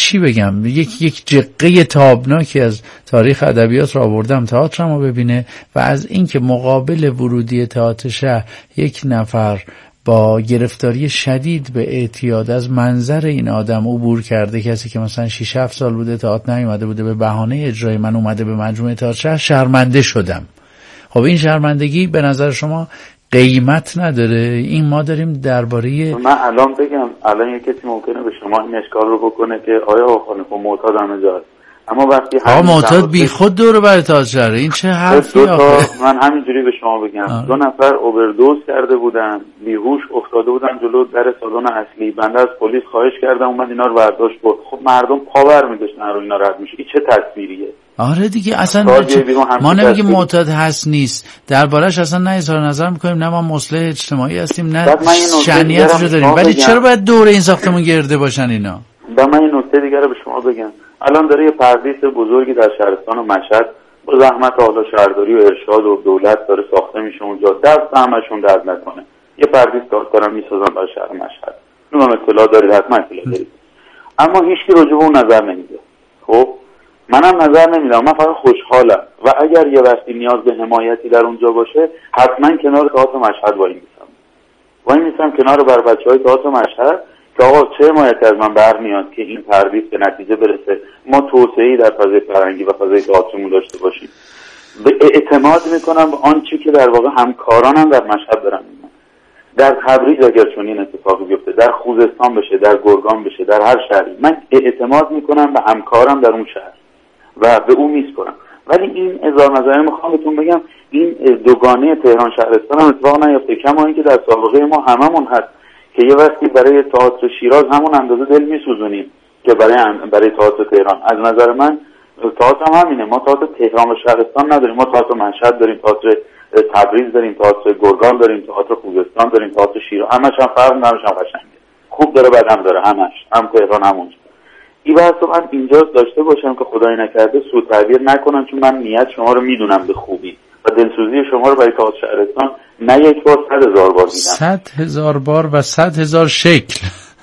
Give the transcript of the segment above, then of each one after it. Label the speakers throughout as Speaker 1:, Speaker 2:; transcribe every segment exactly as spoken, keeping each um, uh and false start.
Speaker 1: چی بگم، یک یک جقه تابناکی از تاریخ ادبیات را آوردم تئاترمو ببینه و از اینکه مقابل ورودی تئاتر شهر یک نفر با گرفتاری شدید به اعتیاد از منظر این آدم عبور کرده، کسی که مثلا شش هفت سال بوده تئاتر نیومده بوده، به بهانه اجرای من اومده به مجموعه تئاتر شهر، شرمنده شدم. خب این شرمندگی به نظر شما قیمت نداره؟ این ما داریم درباره،
Speaker 2: من الان بگم الان یک کسی ممکنه به شما این اشکال رو بکنه که آیا آقا خانم معتاد همه جاست، اما وقتی
Speaker 1: آقا معتاد بی خود دور بر تئاتر شهر، این چه حرفی آخه؟
Speaker 2: من همینجوری به شما بگم آه. دو نفر اووردوز کرده بودن، بیهوش افتاده بودن جلو در سالن اصلی، بنده از پلیس خواهش کردم اومد اینا رو برداشت برد. خب مردم پاور می‌داشتن رو اینا رد میشه، این چه تصویریه؟
Speaker 1: آره دیگه، اصلا ما نمیگیم معتاد هست نیست، دربارش اصلا نه اظهار نظر میکنیم، نه ما مصلح اجتماعی هستیم، نه شأنیتش رو داریم، ولی چرا باید دور این ساختمون گرده باشن اینا؟
Speaker 2: و من این نکته دیگه رو به شما بگم، الان داره یه پردیس بزرگی در شهرستان و مشهد با زحمت حالا شهرداری و ارشاد و دولت داره ساخته میشه اونجا، دست همشون درد نکنه، یه پردیس دارن میسازن برای شهر مشهد، اونم اطلاع دارید، حتما اطلاع دارید، اما هیچکی راجع به اون نظر نمیده. خب منم نظر نمیدم، من فقط خوشحالم و اگر یه وقتی نیاز به حمایتی در اونجا باشه حتما کنار تئاتر مشهد وای میسم وای میسم کنار بر بچهای تئاتر مشهد که آقا چه حمایتی از من برمیاد که این پردیس به نتیجه برسه، ما توسعه‌ای در فضای فرهنگی و فضای تئاترمون داشته باشیم. به اعتماد میکنم به آن چی که در واقع همکارانم در مشهد دارن میگن. در تبریز اگر چون این اتفاقی بیفته، در خوزستان بشه، در گرگان بشه، در هر شهری، من اعتماد میکنم به همکارم در اون شهر و به اون میسپرم. ولی این اظهار نظر میخوام بهتون بگم، این دوگانه تهران شهرستان هم اتفاق نیفته، کما اینکه در سابقه ما هممون هست که یه وقتی برای تئاتر شیراز همون اندازه دل میسوزونیم که برای برای تئاتر تهران. از نظر من تئاتر هم همینه، ما تئاتر تهران و شهرستان نداریم، ما تئاتر مشهد داریم، تئاتر تبریز داریم، تئاتر گرگان داریم، تئاتر خوزستان داریم، تئاتر شیراز، همش هم فرق نداره، همش هم قشنگه، خوب داره بد هم داره، همش هم تهران همون. این بحث رو من اینجا داشته باشم که خدای نکرده سوء تعبیر نکنم، چون من نیت شما رو میدونم به خوبی و دلسوزی شما رو برای تئاتر شهرستان نه یک بار صد هزار بار دیدم،
Speaker 1: صد هزار بار و صد هزار شکل.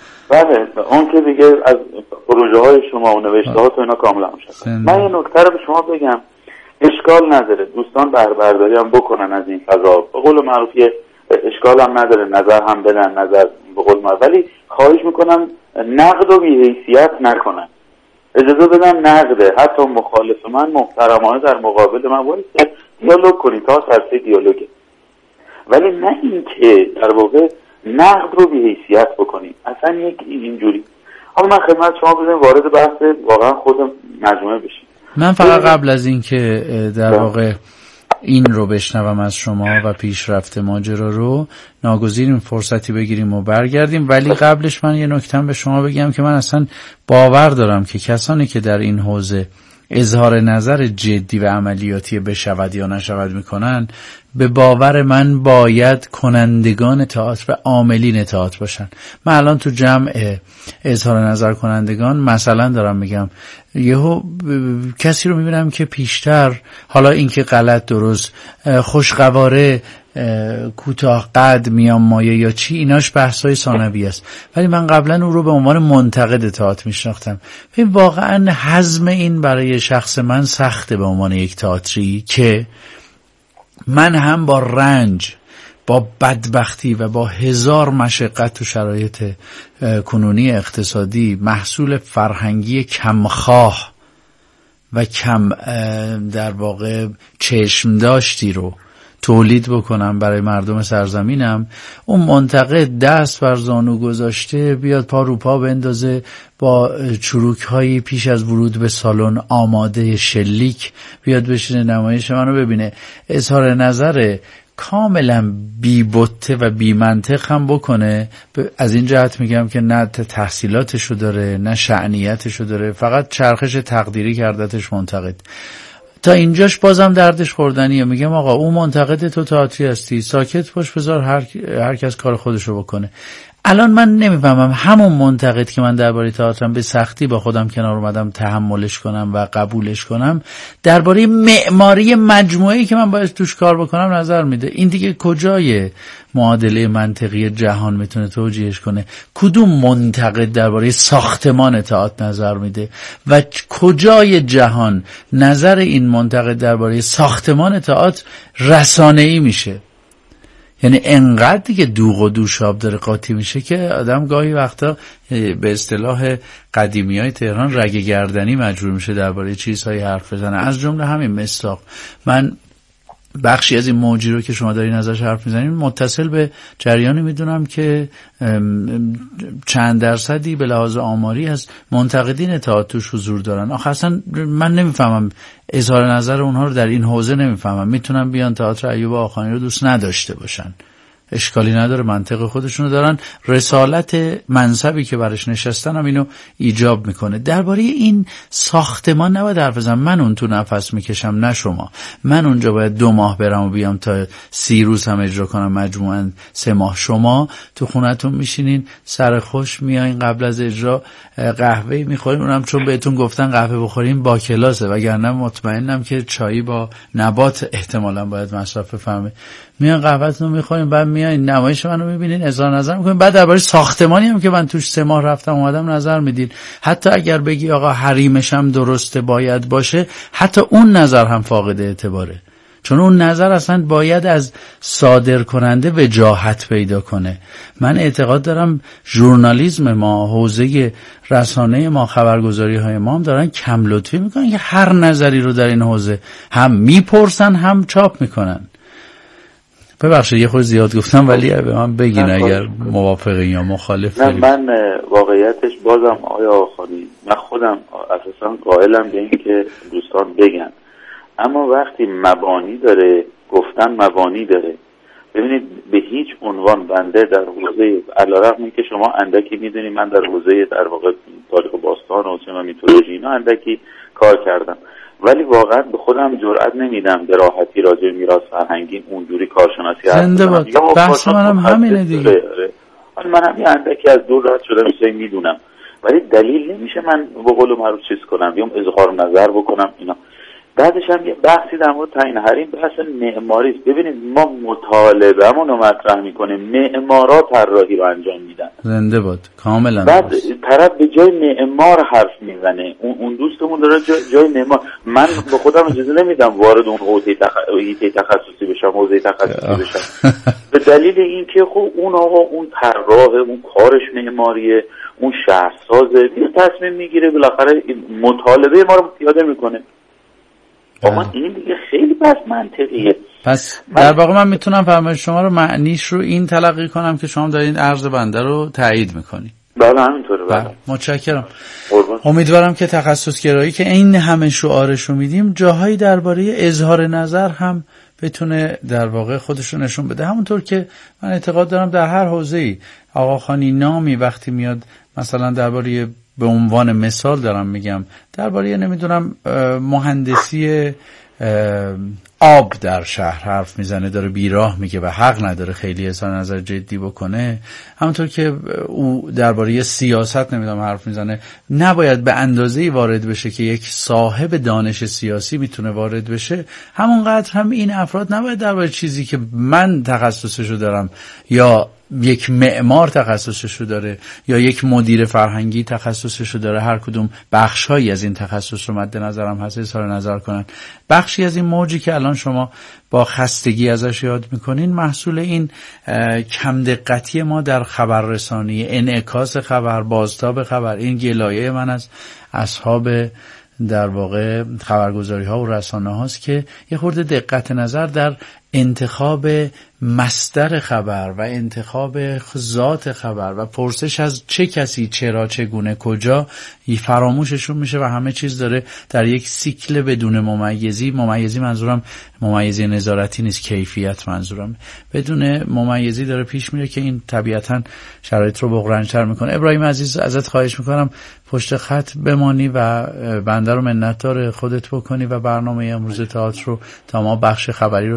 Speaker 2: بله اون که دیگه از پروژه های شما و نوشته ها تو اینا کاملا مشخصه. من یه نکته رو به شما بگم، اشکال نداره دوستان برداری هم بکنن از این فضا، به قول معروف اشکال هم نداره نظر هم بدن، نظر به قول معروف، ولی خواهش میکنم نقد و بی‌حیثیت نکنن، اجازه بدن نقده، حتی مخالف من محترمانه در مقابل من باید دیالوگ کنید، تا سرسه دیالوگه، ولی نه این که در واقع نقد رو بی‌حیثیت بکنید، اصلا یک اینجوری. حالا من خدمت شما بزنیم وارد بحث واقعا خود مجموعه بشیم.
Speaker 1: من فقط قبل از این که در واقع این رو بشنوم از شما و پیشرفت ماجرا رو، ناگزیریم فرصتی بگیریم و برگردیم، ولی قبلش من یه نکته به شما بگم که من اصلا باور دارم که کسانی که در این حوزه اظهار نظر جدی و عملیاتی بشود یا نشود میکنن، به باور من باید کنندگان تئاتر و عاملین تئاتر باشن. من الان تو جمع اظهار نظر کنندگان مثلا دارم میگم، یهو کسی رو میبینم که پیشتر، حالا این که غلط درست، خوشقواره، کوتاه قد، میان مایه یا چی، ایناش بحثای ثانوی است، ولی من قبلا او رو به عنوان منتقد تئاتر میشناختم. ببین واقعا هضم این برای شخص من سخته به عنوان یک تئاتری که من هم با رنج، با بدبختی و با هزار مشقت تو شرایط کنونی اقتصادی، محصول فرهنگی کمخواه و کم در واقع چشم داشتی رو تولید بکنم برای مردم سرزمینم، اون منتقد دست بر زانو گذاشته بیاد پا رو پا بندازه، با چروک هایی پیش از ورود به سالن آماده شلیک بیاد بشینه نمایش منو ببینه. اظهار نظر کاملا بی بطه و بی منطق هم بکنه، از این جهت میگم که نه تحصیلاتشو داره نه شأنیتشو داره، فقط چرخش تقدیری کردتش منتقد. تا اینجاش بازم دردش خوردنیه. میگم آقا اون منتقد تو تئاتری هستی، ساکت باش، بذار هر هر کس کار خودشو بکنه. الان من نمیفهمم همون منتقد که من درباره تئاترم به سختی با خودم کنار اومدم تحملش کنم و قبولش کنم، درباره معماری مجموعه‌ای که من باید توش کار بکنم نظر میده. این دیگه کجای معادله منطقی جهان میتونه توجیهش کنه؟ کدوم منتقد درباره ساختمان تئاتر نظر میده و کجای جهان نظر این منتقد درباره ساختمان تئاتر رسانه‌ای میشه؟ یعنی انقدر دیگه دوغ و دوشاب داره قاطی میشه که آدم گاهی وقتا به اصطلاح قدیمیای تهران رگ گردنی مجبور میشه درباره چیزهای حرف بزنه. از جمله همین مصداق. من بخشی از این موجی رو که شما دارین ازش حرف میزنین متصل به جریانی میدونم که چند درصدی به لحاظ آماری از منتقدین تئاتر توش حضور دارن. آخه اصلا من نمیفهمم اظهار نظر اونها رو در این حوزه نمیفهمم. میتونم بیان تئاتر ایوب آخانی رو دوست نداشته باشن، اشکالی نداره، منطق خودشونو دارن، رسالت منصبی که برش نشستن هم اینو ایجاب میکنه. درباره این ساختمان نباید حرف بزنم. من اون تو نفس میکشم نه شما. من اونجا باید دو ماه برم و بیام تا سی روز هم اجرا کنم، مجموعاً سه ماه. شما تو خونتون میشینین سر خوش میایین قبل از اجرا قهوه میخورین، اونم چون بهتون گفتن قهوه بخورین با کلاسه، وگرنه مطمئنم که چایی با نبات احتمالاً باید مصرف بفهمه. میان قهوه‌تون رو میخورین، بعد میایین نمایش منو میبینین، اظهار نظر میکنین، بعد درباره ساختمانی هم که من توش سه ماه رفتم اومدم نظر میدین. حتی اگر بگی آقا حریمش هم درسته باید باشه، حتی اون نظر هم فاقد اعتباره، چون اون نظر اصلا باید از صادر کننده وجاهت پیدا کنه. من اعتقاد دارم ژورنالیسم ما، حوزه رسانه ما، خبرگزاری های ما هم دارن کم لطفی میکنن که هر نظری رو در این حوزه هم میپرسن هم چاپ میکنن. ببخشید یه خورده زیاد گفتم، ولی به من بگین اگر موافقین یا مخالف.
Speaker 2: نه من واقعیتش بازم آیا آخانی من خودم اساسا قائلم به این که دوستان بگن، اما وقتی مبانی داره گفتن مبانی داره. ببینید به هیچ عنوان بنده در حوزه علیرغم اینکه شما اندکی میدونی من در حوزه در واقع تاریخ باستان و سینما میتولوژی اینا اندکی کار کردم، ولی واقعا به خودم جرئت نمیدم به راحتی راجع به میراث فرهنگی اونجوری کارشناسی
Speaker 1: زنده باد. بحث منم همینه دیگه.
Speaker 2: حالا منم یه اندکی از دور رد شدم چیزایی میدونم، ولی دلیل نمیشه من به قول معروف چیز کنم، بیام اظهار نظر بکنم اینا. بعدش هم یه بحثی در مورد تعیین حریم بحث معماری است. ببینید ما مطالبه‌مون رو مطرح میکنیم، معمارا طراحی رو انجام میدن.
Speaker 1: زنده باد. کاملا.
Speaker 2: بعد طرف به جای معمار حرف میزنه، اون اون دوستمون داره جای, جای معمار. من به خودم اجازه نمیدم وارد اون حوزه تخ... تخصصی بشم، حوزه تخصصی بشم، به دلیل اینکه خب اون آقا اون طراح، اون کارش معماریه، اون شهرسازه، یه تصمیم میگیره بالاخره مطالبه ما رو پیاده میکنه. آقا این دیگه خیلی بس منطقیه.
Speaker 1: پس در واقع من میتونم فرمایش شما رو معنیش رو این تلقی کنم که شما دارین عرض بنده رو تایید میکنی.
Speaker 2: بله همینطوره. بله
Speaker 1: متشکرم. امیدوارم که تخصص گرایی که این همه شعارش رو میدیم جاهایی درباره اظهار نظر هم بتونه در واقع خودش رو نشون بده. همونطور که من اعتقاد دارم در هر حوزه‌ای آقاخانی نامی وقتی میاد مثلا درباره، به عنوان مثال دارم میگم، درباره نمیدونم مهندسی آب در شهر حرف میزنه، داره بیراه میگه و حق نداره خیلی اظهار نظر جدی بکنه. همونطور که او درباره سیاست نمیدونم حرف میزنه، نباید به اندازه‌ای وارد بشه که یک صاحب دانش سیاسی میتونه وارد بشه، همونقدر هم این افراد نباید درباره چیزی که من تخصصشو دارم یا یک معمار تخصصشو داره یا یک مدیر فرهنگی تخصصشو داره، هر کدوم بخشهایی از این تخصص رو مد نظرم هست اظهار نظر کنن. بخشی از این موجی که الان شما با خستگی ازش یاد میکنین محصول این کم دقتی ما در خبررسانی، انعکاس خبر، بازتاب خبر. این گلایه من از اصحاب در واقع خبرگزاری ها و رسانه هاست که یه خورده دقت نظر در انتخاب مصدر خبر و انتخاب ذات خبر و پرسش از چه کسی، چرا، چگونه، کجا فراموششون میشه و همه چیز داره در یک سیکل بدون ممیزی. ممیزی منظورم ممیزی نظارتی نیست، کیفیت منظورم، بدون ممیزی داره پیش میره که این طبیعتا شرایط رو بغرنج‌تر میکنه. ابراهیم عزیز ازت خواهش میکنم پشت خط بمانی و بنده رو منتدار خودت بکنی و برنامه امروز تئاتر رو تا ما بخش خبری رو تقدیم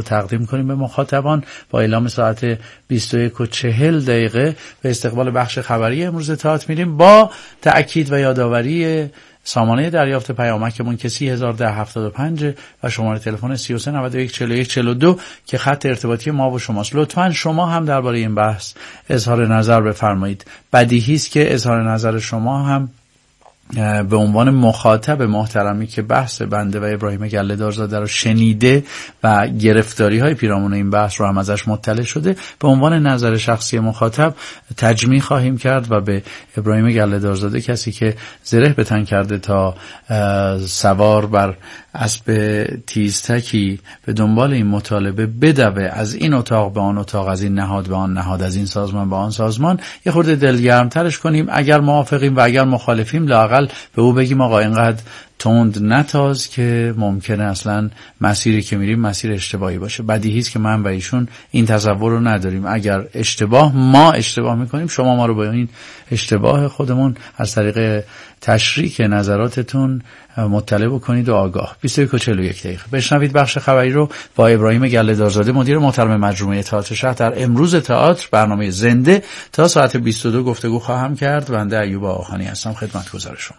Speaker 1: میکنیم به مخاطبان با اعلام ساعت بیست و یک و چهل دقیقه به استقبال بخش خبری امروز تئاتر میریم با تأکید و یادآوری سامانه دریافت پیامکمون که سی هزار ده هفتاد و پنج و شماره تلفن سی و سه نود و یک چهل و یک چهل و دو که خط ارتباطی ما و شماست. لطفاً شما هم درباره این بحث اظهار نظر بفرمایید. بدیهی است که اظهار نظر شما هم به عنوان مخاطب محترمی که بحث بنده و ابراهیم گله‌دارزاده رو شنیده و گرفتاری های پیرامون این بحث رو هم ازش مطلع شده، به عنوان نظر شخصی مخاطب تجمیع خواهیم کرد و به ابراهیم گله‌دارزاده، کسی که زره به تن کرده تا سوار بر اسب تیزتکی به دنبال این مطالبه بدوه از این اتاق به آن اتاق، از این نهاد به آن نهاد، از این سازمان به آن سازمان، یه خورده دلگرمترش کنیم. اگر موافقیم و اگر مخالفیم لااقل به او بگیم آقا اینقدر تند نتاز که ممکنه اصلا مسیری که میریم مسیر اشتباهی باشه. بدیهی است که من و ایشون این تصور رو نداریم. اگر اشتباه ما اشتباه میکنیم، شما ما رو با این اشتباه خودمون از طریق تشریک نظراتتون مطلع بکنید و آگاه. بیست و یک و چهل و یک دقیقه بشنوید بخش خبری رو با ابراهیم گله‌دارزاده، مدیر محترم مجموعه تئاتر شهر، در امروز تئاتر برنامه زنده تا ساعت بیست و دو گفتگو خواهم کرد. بنده ایوب آخانی هستم، خدمتگزار شما.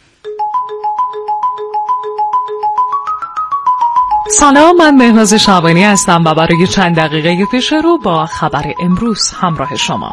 Speaker 3: سلام، من مهناز شعبانی هستم و برای چند دقیقه پیش رو با خبر امروز همراه شما.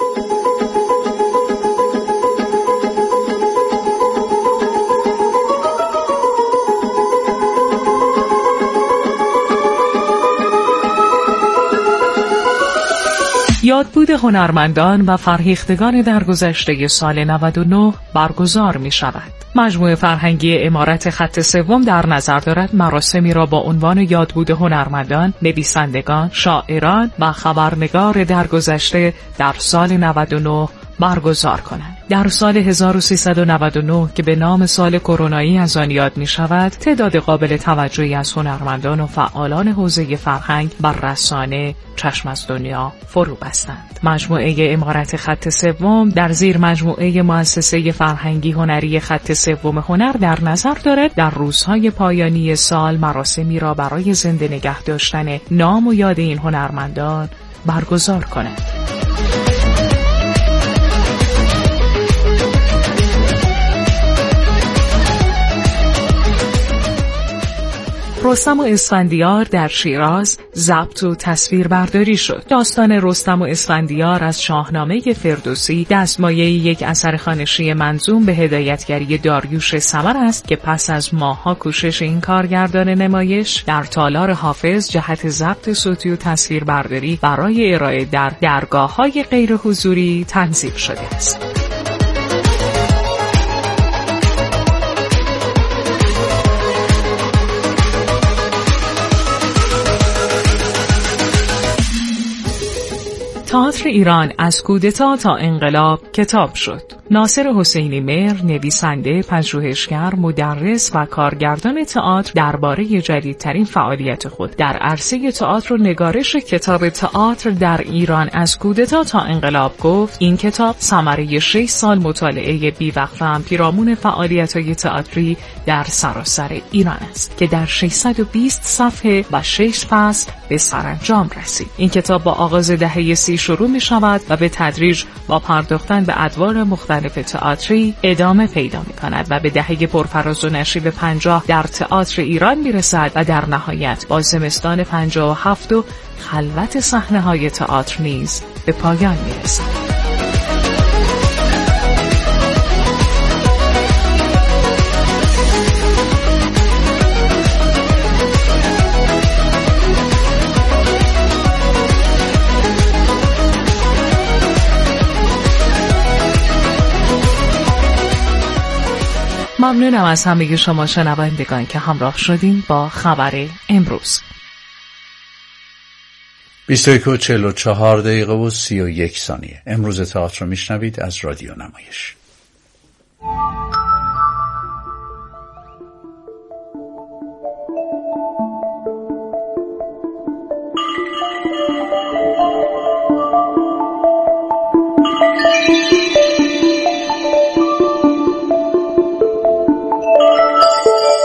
Speaker 3: یادبود هنرمندان و فرهیختگان درگذشته سال نود و نه برگزار می شود. مجموعه فرهنگی عمارت خط سوم در نظر دارد مراسمی را با عنوان یادبود هنرمندان، نویسندگان، شاعران و خبرنگار درگذشته در سال نود و نه برگزار کنند. در سال هزار و سیصد و نود و نه که به نام سال کرونایی از آن یاد می شود، تعداد قابل توجهی از هنرمندان و فعالان حوزه فرهنگ و رسانه چشم از دنیا فرو بستند. مجموعه عمارت خط سوم در زیر مجموعه مؤسسه فرهنگی هنری خط سوم هنر در نظر دارد در روزهای پایانی سال مراسمی را برای زنده نگه داشتن نام و یاد این هنرمندان برگزار کند. رستم و اسفندیار در شیراز ضبط و تصویر برداری شد. داستان رستم و اسفندیار از شاهنامه فردوسی دستمایه یک اثر خوانشی منظوم به هدایتگری داریوش سمر است که پس از ماه‌ها کوشش این کارگردان نمایش در تالار حافظ جهت ضبط صوتی و تصویر برداری برای ارائه در درگاه‌های غیر حضوری تنظیم شده است. تئاتر ایران از کودتا تا انقلاب کتاب شد. ناصر حسینی مهر، نویسنده، پژوهشگر، مدرس و کارگردان تئاتر، درباره جدیدترین فعالیت خود در عرصه تئاتر و نگارش کتاب تئاتر در ایران از کودتا تا انقلاب گفت: این کتاب ثمره شش سال مطالعه بی‌وقفه هم پیرامون فعالیت‌های تئاتری در سراسر ایران است که در ششصد و بیست صفحه و شش فصل به سرانجام رسید. این کتاب با آغاز دهه سی شروع می شود و به تدریج با پرداختن به ادوار مختلف تئاتری ادامه پیدا می کند و به دهه پرفراز و نشیب پنجاه در تئاتر ایران می رسد و در نهایت با زمستان پنجاه و هفت و خلوت صحنه های تئاتر نیز به پایان می رسد. ممنونم از همه شما شنوندگان که همراه شدین با خبر امروز.
Speaker 1: بیست و یک و چهل و چهار دقیقه و سی و یک ثانیه. امروز تئاتر رو میشنوید از رادیو نمایش.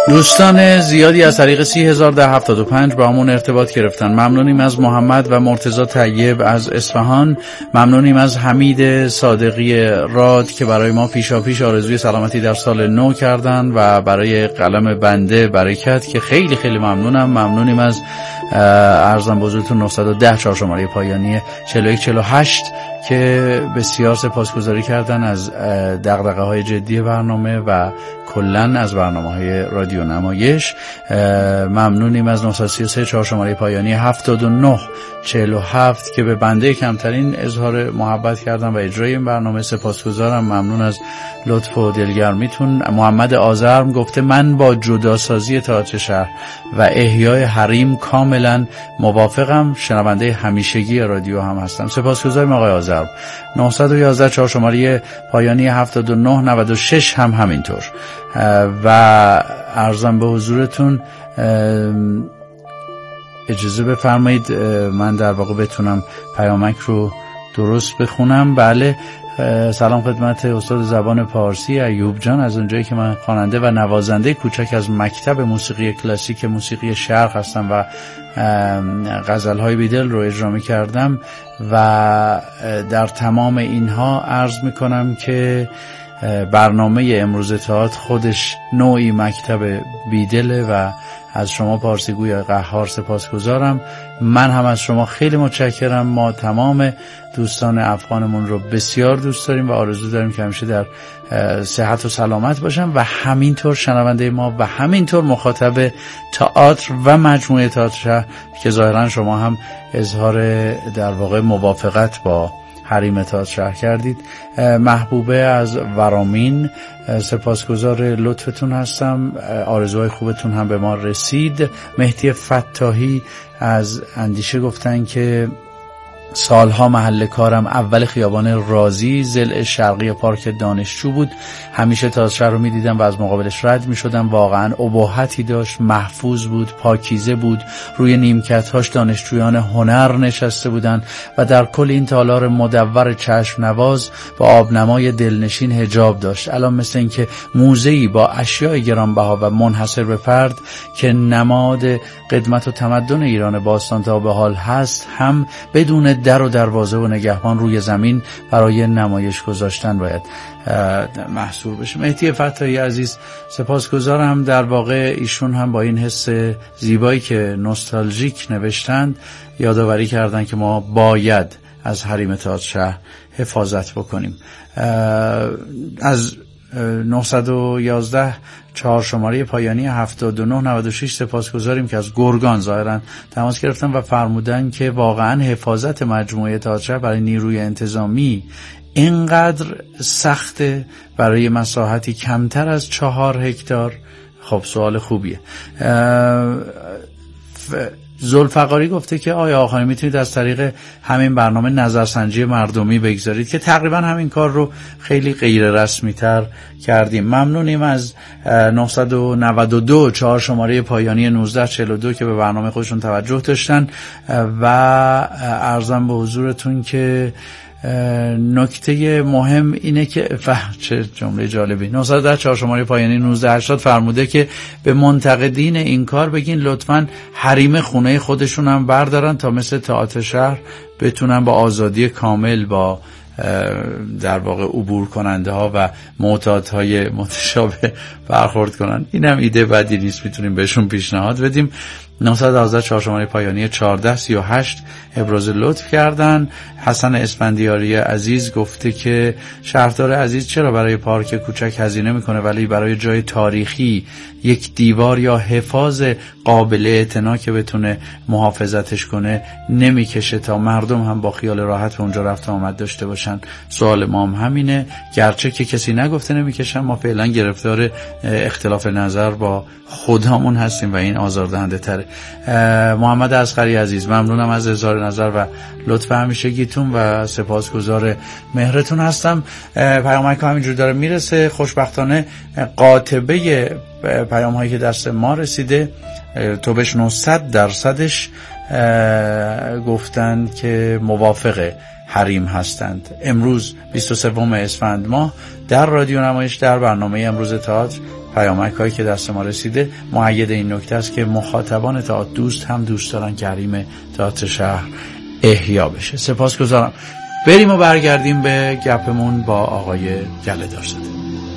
Speaker 1: دوستان زیادی از طریق سی هزار ده هفتاد و پنج با همون ارتباط گرفتن. ممنونیم از محمد و مرتضی طیب از اصفهان. ممنونیم از حمید صادقی راد که برای ما پیشا پیش آرزوی سلامتی در سال نو کردن و برای قلم بنده برکت که خیلی خیلی ممنونم. ممنونیم از ارزم بزرگتون نهصد و ده چهار شماره پایانی چهل و یک چهل و هشت که بسیار سپاسگزاری کردن از دغدغه های جدی برنامه و کلن از برنامه های رادیو نمایش. ممنونیم از نهصد و سی و سه چهار شماره پایانی هفتاد و نه چهل و هفت که به بنده کمترین اظهار محبت کردن و اجرای این برنامه. سپاسگزارم. ممنون از لطف و دلگرمیتون. محمد آذرم گفته من با جداسازی تئاتر شهر و احیای حریم کاملا موافقم. شنونده همیشگی رادیو هم هستم. سپاسگزارم آقای آذرم. نهصد و یازده چهار شماره پایانی هفتاد و نه نود و شش هم همینطور. و عرضم به حضورتون اجازه بفرمایید من در واقع بتونم پیامک رو درست بخونم. بله، سلام خدمت استاد زبان پارسی ایوب جان، از اونجایی که من خواننده و نوازنده کوچک از مکتب موسیقی کلاسیک موسیقی شرق هستم و غزل‌های بیدل رو اجرا می‌کردم و در تمام اینها عرض می‌کنم که برنامه امروز تئاتر خودش نوعی مکتب بیدله و از شما پارسیگوی قهار سپاسگزارم. من هم از شما خیلی متشکرم. ما تمام دوستان افغانمون رو بسیار دوست داریم و آرزو داریم که همیشه در صحت و سلامت باشن و همینطور شنونده ما و همینطور مخاطب تئاتر و مجموعه تئاتر شهر که ظاهرا شما هم اظهار در واقع موافقت با حریم تئاتر شهر کردید. محبوبه از ورامین، سپاسگزار لطفتون هستم. آرزوهای خوبتون هم به ما رسید. مهدی فتاحی از اندیشه گفتن که سالها محل کارم اول خیابان رازی ضلع شرقی پارک دانشجو بود. همیشه تئاتر شهر رو می‌دیدم و از مقابلش رد می‌شدم. واقعاً اباحتی داشت، محفوظ بود، پاکیزه بود. روی نیمکت‌هاش دانشجویان هنر نشسته بودند و در کل این تالار مدور چشم نواز با آبنمای دلنشین حجاب داشت. الان مثل این که موزه‌ای با اشیاء گرانبها و منحصر به فرد که نماد قدمت و تمدن ایران باستان تا به حال هست هم بدون در و دروازه و نگهبان روی زمین برای نمایش گذاشتن باید محصور بشه. مهدی فتاحی عزیز سپاسگزارم. در واقع ایشون هم با این حس زیبایی که نوستالژیک نوشتند یادآوری کردن که ما باید از حریم تئاتر شهر حفاظت بکنیم. از نهصد و یازده چهار شماره پایانی هفتاد و نه نود و شش سپاسگزاریم که از گرگان ظاهرا تماس گرفتن و فرمودن که واقعا حفاظت مجموعه تئاتر شهر برای نیروی انتظامی اینقدر سخته برای مساحتی کمتر از چهار هکتار. خب سوال خوبیه. ذوالفقاری گفته که آیا آقایان میتونید از طریق همین برنامه نظرسنجی مردمی بگذارید که تقریبا همین کار رو خیلی غیر رسمی تر کردیم. ممنونیم از نهصد و نود و دو چهار شماره پایانی نوزده چهل و دو که به برنامه خودشون توجه داشتن و عرضم به حضورتون که نکته مهم اینه که فهم چه جمله جالبی. نهصد و ده چهار شماره پایانی نوزده هشتاد فرموده که به منتقدین این کار بگین لطفاً حریم خونه خودشون هم بردارن تا مثل تئاتر شهر بتونن با آزادی کامل با در واقع عبور کننده ها و معتادهای متشابه برخورد کنن. اینم ایده بدی نیست، میتونیم بهشون پیشنهاد بدیم. نهصد و دوازده چهار شماره پایانی چهارده سی و هشت ابراز لطف کردن. حسن اسفندیاری عزیز گفته که شهردار عزیز چرا برای پارک کوچک هزینه میکنه ولی برای جای تاریخی یک دیوار یا حفاظ قابل اعتنا که بتونه محافظتش کنه نمیکشه تا مردم هم با خیال راحت به اونجا رفت آمد داشته باشن. سوال ما هم همینه، گرچه که کسی نگفته نمیکشن، ما فعلا گرفتار اختلاف نظر با خودمون هستیم و این آزاردهنده تره. محمد اصغری عزیز ممنونم از اظهار نظر و لطف همیشگیتون و سپاسگزار مهرتون هستم. پیامک ها همینجور داره میرسه. خوشبختانه قاطبه پیام هایی که دست ما رسیده تو بشنو صد درصدش گفتن که موافق حریم هستند. امروز بیست و سوم اسفند ماه در رادیو نمایش در برنامه امروز تئاتر پیامک هایی که دست ما رسیده مؤید این نکته است که مخاطبان تئاتر دوست هم دوست دارن که حریم تئاتر شهر احیا بشه. سپاسگزارم. بریم و برگردیم به گپمون با آقای گله دارزاده.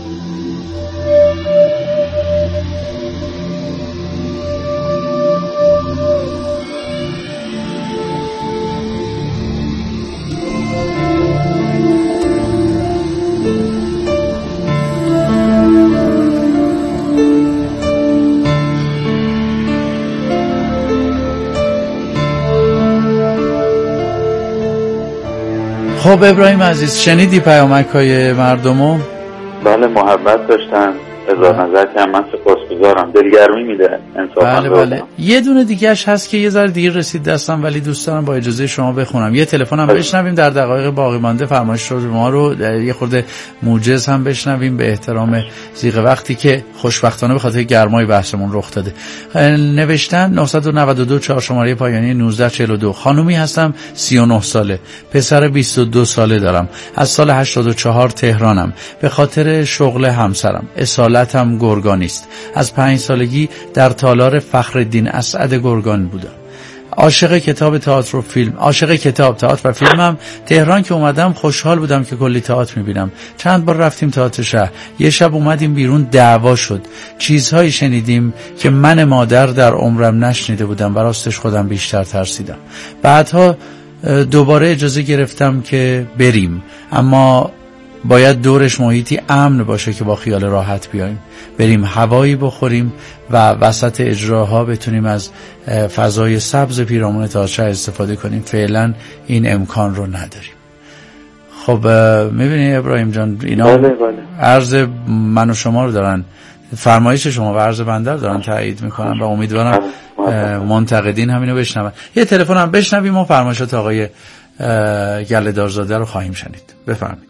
Speaker 1: خب ابراهیم عزیز، شنیدی پیامک های مردمو؟
Speaker 2: بله، محبت داشتن، اظهار نظر کردن. من سپاسگزارم، دلگرمی میده انصافا.
Speaker 1: بله بله. یه دونه دیگه‌اش هست که یه ذره دیر رسید دستم، ولی دوست دارم با اجازه شما بخونم. یه تلفن هم بشنویم در دقایق باقی مانده، فرمایش رو ما رو یه خورده موجز هم بشنویم به احترام ضیق وقتی که خوشبختانه به خاطر گرمای بحثمون رخ داده. نوشتن نه نه دو چهار شماره پایانی نوزده چهل و دو. خانومی هستم، سی و نه ساله، پسر بیست و دو ساله دارم، از سال هشتاد و چهار تهرانم، به خاطر شغل همسرم. اصالتم گرگانی است. از پنج سالگی در تالار فخرالدین اسعد گرگان بودم. عاشق کتاب، تئاتر و فیلم، عاشق کتاب، تئاتر و فیلمم. تهران که اومدم خوشحال بودم که کلی تئاتر میبینم. چند بار رفتیم تئاتر شهر. یه شب اومدیم بیرون، دعوا شد. چیزهایی شنیدیم که من مادر در عمرم نشنیده بودم و راستش خودم بیشتر ترسیدم. بعدها دوباره اجازه گرفتم که بریم، اما باید دورش محیطی امن باشه که با خیال راحت بیاییم، بریم هوایی بخوریم و وسط اجراها بتونیم از فضای سبز پیرامون تئاتر استفاده کنیم. فعلا این امکان رو نداریم. خب میبینی ابراهیم جان، اینا
Speaker 2: بله بله.
Speaker 1: عرض من و شما رو دارن، فرمایش شما و عرض بنده رو دارن تایید میکنن و امیدوارم منتقدین همینو بشنون. یه تلفن هم بشنویم و فرمایشات آقای گله دارزاده رو خواهیم شنید. بفرمایید.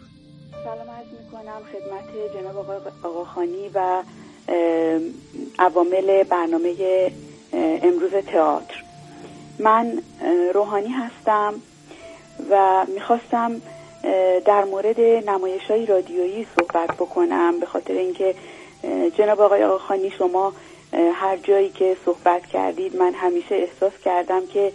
Speaker 4: آقاخانی و عوامل برنامه امروز تئاتر. من روحانی هستم و میخواستم در مورد نمایش‌های رادیویی صحبت بکنم، به خاطر اینکه جناب آقای آقاخانی شما هر جایی که صحبت کردید من همیشه احساس کردم که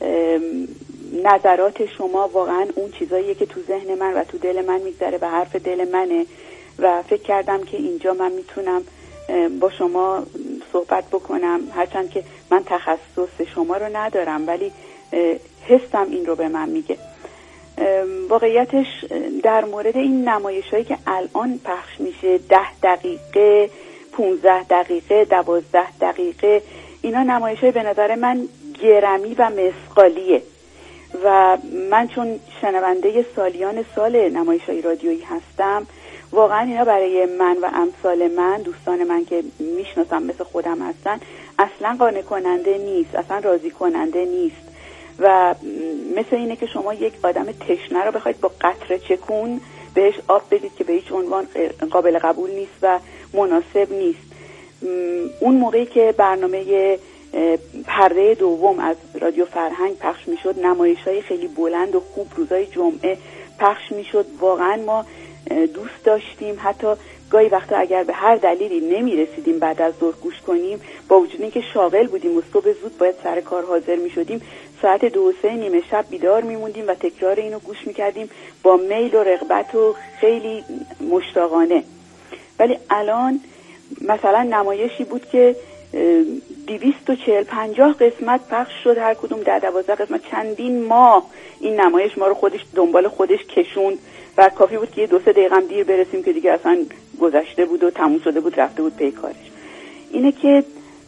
Speaker 4: نظرات شما واقعا اون چیزاییه که تو ذهن من و تو دل من میگذره و حرف دل منه و فکر کردم که اینجا من میتونم با شما صحبت بکنم، هرچند که من تخصص شما رو ندارم ولی حسم این رو به من میگه. واقعیتش در مورد این نمایش‌هایی که الان پخش میشه، ده دقیقه، پونزده دقیقه، دوازده دقیقه، اینا نمایش‌های به نظر من گرمی و مسقالیه و من چون شنونده سالیان سال نمایش‌های رادیویی هستم، واقعا اینا برای من و امثال من، دوستان من که میشناسم مثل خودم هستن، اصلا قانع کننده نیست، اصلا راضی کننده نیست و مثل اینه که شما یک آدم تشنه رو بخواید با قطره چکون بهش آب بدید که به هیچ عنوان قابل قبول نیست و مناسب نیست. اون موقعی که برنامه پرده دوم از رادیو فرهنگ پخش میشد، نمایش‌های خیلی بلند و خوب روزای جمعه پخش میشد، واقعا ما دوست داشتیم. حتی گاهی وقتا اگر به هر دلیلی نمی رسیدیم بعد از ظهر گوش کنیم، با وجود اینکه شاغل بودیم و صبح زود باید سر کار حاضر می شدیم، ساعت دو و سه نیمه شب بیدار می موندیم و تکرار اینو گوش می کردیم با میل و رغبت و خیلی مشتاقانه. ولی الان مثلا نمایشی بود که دویست و چهل پنجاه قسمت پخش شد، هر کدوم در دوازده قسمت، چندین ماه این نمایش ما رو خودش دنبال خودش کشوند و کافی بود که یه دو سه دقیقه هم دیر برسیم که دیگه اصلا گذشته بود و تموم شده بود، رفته بود پی کارش. اینه که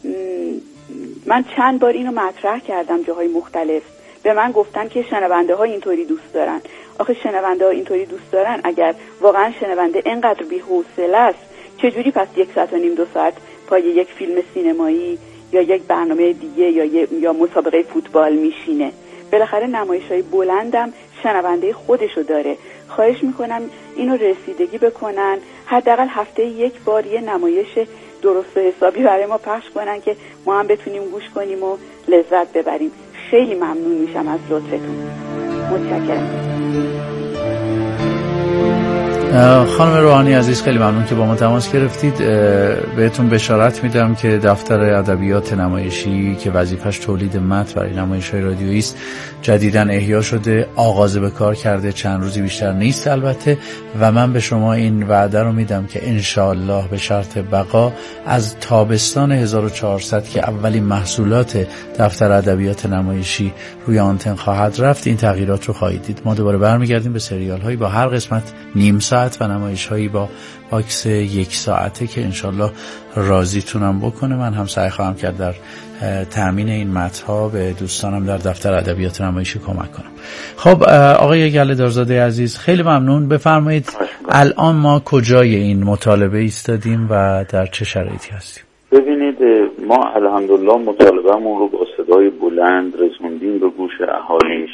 Speaker 4: من چند بار اینو مطرح کردم جاهای مختلف، به من گفتن که شنونده ها اینطوری دوست دارن. آخه شنونده ها اینطوری دوست دارن، اگر واقعا شنونده اینقدر بی‌حوصله است، چجوری پس یک ساعت و نیم دو ساعت پای یک فیلم سینمایی یا یک برنامه دیگه یا یا مسابقه فوتبال میشینه؟ بالاخره نمایش‌های بلندم شنونده خودشو داره. خواهش میکنم اینو رسیدگی بکنن، حداقل هفته یک بار یه نمایش درست و حسابی برای ما پخش کنن که ما هم بتونیم گوش کنیم و لذت ببریم. خیلی ممنون میشم از لطفتون. متشکرم.
Speaker 1: خانم روحانی عزیز خیلی ممنون که با ما تماس گرفتید. بهتون بشارت میدم که دفتر ادبیات نمایشی که وظیفش تولید متن برای نمایش‌های رادیویی است جدیداً احیا شده، آغاز به کار کرده، چند روزی بیشتر نیست البته، و من به شما این وعده رو میدم که انشاءالله به شرط بقا از تابستان هزار و چهارصد که اولین محصولات دفتر ادبیات نمایشی روی آنتن خواهد رفت این تغییرات رو خواهید دید. ما دوباره برمیگردیم به سریال هایی با هر قسمت نیم ساعت و نمایش هایی با باکس یک ساعته که انشالله راضیتونم بکنه. من هم سعی خواهم کرد در تأمین این متن‌ها به دوستانم در دفتر ادبیات نمایشی کمک کنم. خب آقای گله دارزاده عزیز خیلی ممنون. بفرمایید الان ما کجای این مطالبه ایستادیم و در چه شرایطی هستیم؟
Speaker 2: ببینید ما الحمدلله مطالبه‌مون رو با صدای بلند رسوندیم به گوش اهالیش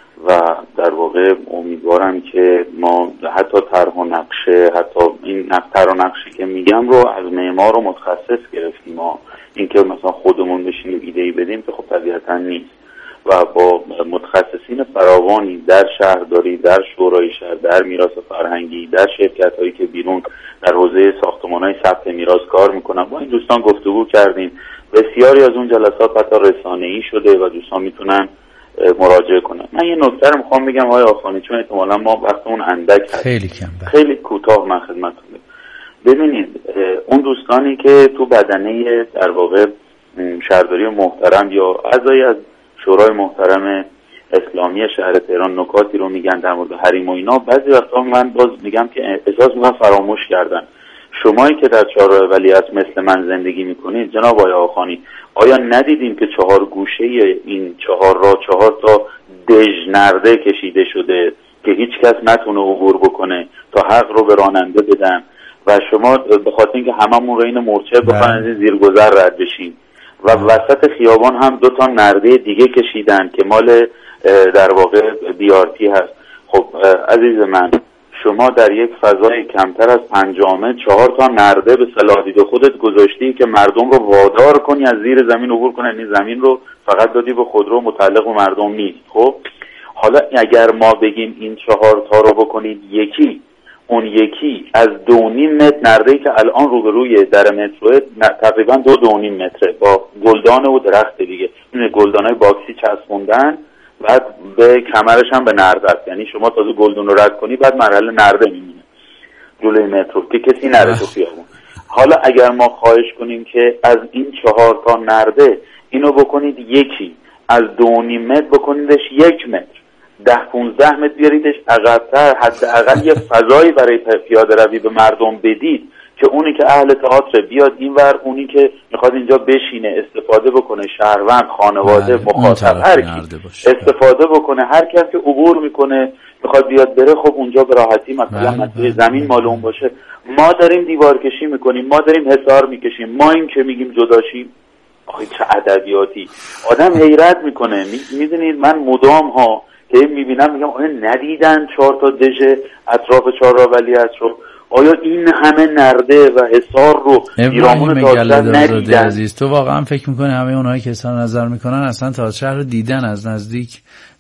Speaker 2: و در واقع امیدوارم که ما حتی طرح و نقشه، حتی این طرح و نقشی که میگم رو از معمار و متخصص گرفتیم. ما اینکه مثلا خودمون بشینیم ایده‌ای بدیم که خب طبیعتا نیست و با متخصصین فراوانی در شهرداری، در شورای شهر، در میراث فرهنگی، در شرکت‌هایی که بیرون در حوزه ساختمان‌های ثبت میراث کار میکنن با این دوستان گفتگو کردیم. بسیاری از اون جلسات حتی رسانه‌ای شده و دوستان میتونن مراجعه کنن. من یه نکته رو میخوام بگم آقای آخوانی، چون احتمالاً ما وقتمون اندک هست،
Speaker 1: خیلی کم بره.
Speaker 2: خیلی کوتاه من خدمتتون بگم. ببینید اون دوستانی که تو بدنه در واقع شهرداری محترم یا اعضای از شورای محترم اسلامی شهر تهران نکاتی رو میگن در مورد حریم و اینا، بعضی وقتا من باز میگم که احساس میکنم فراموش کردن. شمایی که در چهارراه ولیعصر مثل من زندگی میکنید جناب آقای آخانی، آیا ندیدیم که چهار گوشه این چهار راه چهار تا دژ نرده کشیده شده که هیچ کس نتونه عبور بکنه تا حق رو به راننده بدن و شما به خاطر اینکه هممون رو این مورچه بخواین از این زیرگذر رد بشین و وسط خیابان هم دو تا نرده دیگه کشیدن که مال در واقع بیارتی هست. خب عزیز من، شما در یک فضای کمتر از پنجامه چهار تا نرده به صلاح دید خودت گذاشتی که مردم رو وادار کنی از زیر زمین عبور کنن. این زمین رو فقط دادی به خودرو، متعلق به مردم نیست. خب حالا اگر ما بگیم این چهار تا رو بکنید یکی، اون یکی از دو نیم متر نرده‌ای که الان روبروی در مترو تقریبا دو دو نیم متره با گلدان و درخت دیگه، این گلدانای باکسی چسبوندن، بعد به کمرش هم به نرده است. یعنی شما تازه گلدون رو رد کنی بعد مرحله نرده میمونه جلوی مترو که کسی نره تو خیابون. حالا اگر ما خواهش کنیم که از این چهار تا نرده اینو بکنید یکی، از دو نیم متر بکنیدش یک متر، ده پونزده متر بیاریدش عقب‌تر، حداقل یه فضایی برای پیاده روی به مردم بدید که اونی که اهل تئاتر بیاد اینور، اونی که میخواد اینجا بشینه استفاده بکنه، شهروند، خانواده، مخاطب، هر کی استفاده بکنه. هر کس که عبور میکنه میخواد بیاد بره، خب اونجا به راحتی مثلا مسئله زمین مال اون باشه. ما داریم دیوار کشی میکنیم، ما داریم حصار میکشیم، ما این که میگیم جداشیم. آخه چه ادبیاتی، آدم حیرت میکنه. میدونید من مدام ها که میبینم میگم آیا ندیدن چهار تا دژ اطراف چهارراه ولیعصر رو؟ آیا این همه نرده و حصار رو پیرامون تئاتر ندیدن؟
Speaker 1: عزیز تو واقعا فکر میکنه همه اونایی که اظهار نظر میکنن اصلا تئاتر رو دیدن از نزدیک؟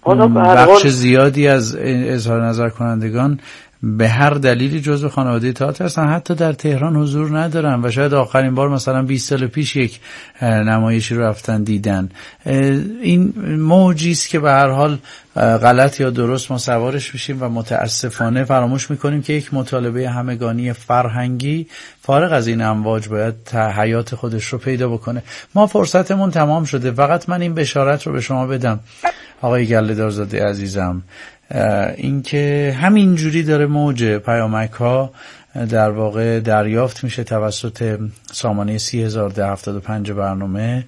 Speaker 1: بخش زیادی از اظهار نظر کنندگان به هر دلیلی جزو خانواده تئاتر هستن، حتی در تهران حضور ندارن و شاید آخرین بار مثلا بیست سال پیش یک نمایشی رو رفتن دیدن. این موجی است که به هر حال غلط یا درست ما سوارش میشیم و متاسفانه فراموش میکنیم که یک مطالبه همگانی فرهنگی فارغ از این امواج باید حیات خودش رو پیدا بکنه. ما فرصتمون تمام شده. فقط من این بشارت رو به شما بدم آقای گله دارزاده عزیزم، این که همین جوری داره موج پیامک ها در واقع دریافت میشه توسط سامانه سی هزار ده هفتاد و پنج برنامه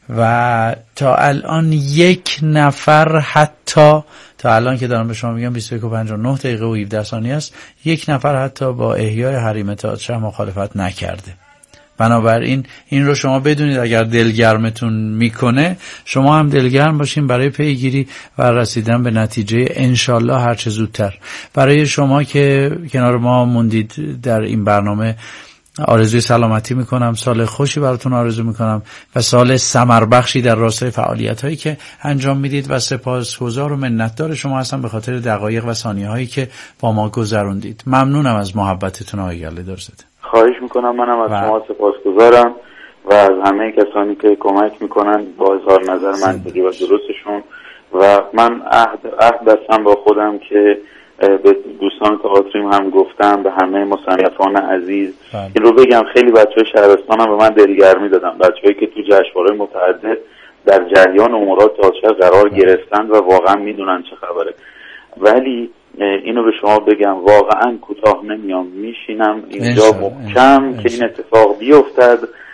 Speaker 1: و تا الان یک نفر، حتی تا الان که دارم به شما میگم بیست و یک و پنجاه و نه دقیقه و هفده ثانیه است، یک نفر حتی با احیای حریم تئاتر مخالفت نکرده. بنابراین این رو شما بدونید، اگر دلگرمتون میکنه شما هم دلگرم باشین برای پیگیری و رسیدن به نتیجه انشالله هر چه زودتر. برای شما که کنار ما موندید در این برنامه آرزوی سلامتی میکنم، سال خوشی براتون آرزو میکنم و سال ثمربخشی در راستای فعالیت هایی که انجام میدید و سپاسگزار و منتدار شما هستم به خاطر دقایق و ثانیه هایی که با ما گذروندید. ممنونم از محبتتون آقای یلدارزاده.
Speaker 2: خواهش میکنم، منم از و... شما سپاسگزارم و از همه کسانی که کمک میکنن با اظهار نظر منطقی و درستشون و من عهد عهد بستم با خودم که به دوستان تئاتریم هم گفتم، به همه مصنفان عزیز بله. این رو بگم خیلی بچهای شهرستان هم به من دلگرمی دادن، بچه‌ای که تو جشنواره‌های متعدد در جریان امورات تئاتر قرار بله. گرفتن و واقعا میدونن چه خبره. ولی اینو به شما بگم واقعا کوتاه نمیام، میشینم اینجا محکم که این اتفاق بیفتد